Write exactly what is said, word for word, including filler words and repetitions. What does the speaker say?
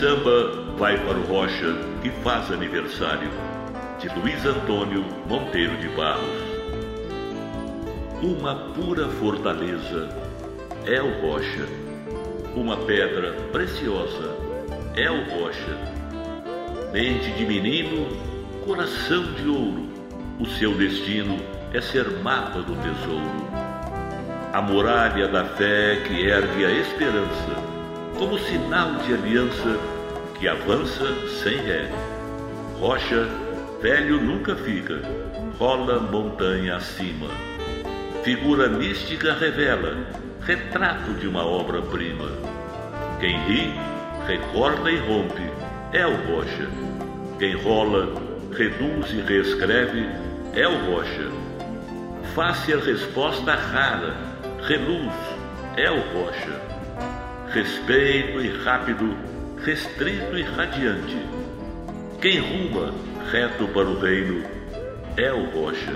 samba vai para o Rocha, que faz aniversário, de Luiz Antônio Monteiro de Barros. Uma pura fortaleza é o Rocha, uma pedra preciosa é o Rocha. Mente de menino, coração de ouro, o seu destino é ser mapa do tesouro. A muralha da fé que ergue a esperança, como sinal de aliança que avança sem ré. Rocha, velho nunca fica, rola montanha acima. Figura mística revela, retrato de uma obra-prima. Quem ri, recorda e rompe, é o Rocha. Quem rola, reduz e reescreve, é o Rocha. Fácil resposta rara, reluz, é o Rocha. Respeito e rápido, restrito e radiante. Quem ruma reto para o reino, é o Rocha.